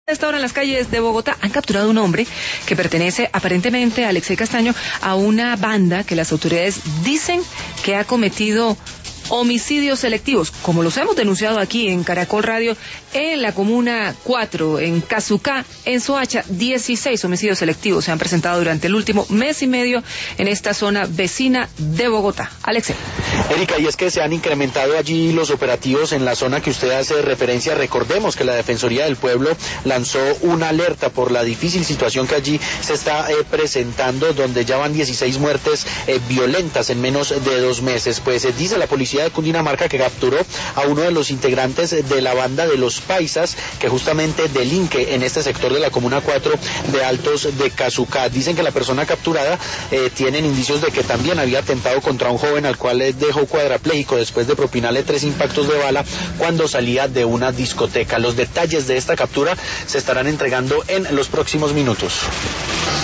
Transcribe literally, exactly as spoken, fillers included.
A esta hora en las calles de Bogotá han capturado a un hombre que pertenece aparentemente a Alexei Castaño, a una banda que las autoridades dicen que ha cometido homicidios selectivos, como los hemos denunciado aquí en Caracol Radio, en la Comuna cuatro, en Casucá, en Soacha. dieciséis homicidios selectivos se han presentado durante el último mes y medio en esta zona vecina de Bogotá. Alexei. Erika, y es que se han incrementado allí los operativos en la zona que usted hace referencia. Recordemos que la Defensoría del Pueblo lanzó una alerta por la difícil situación que allí se está eh, presentando, donde ya van dieciséis muertes eh, violentas en menos de dos meses. Pues eh, dice la policía de Cundinamarca que capturó a uno de los integrantes de la banda de los Paisas, que justamente delinque en este sector de la Comuna cuatro de Altos de Casucá. Dicen que la persona capturada eh, tienen indicios de que también había atentado contra un joven al cual le dejó cuadrapléjico después de propinarle tres impactos de bala cuando salía de una discoteca. Los detalles de esta captura se estarán entregando en los próximos minutos.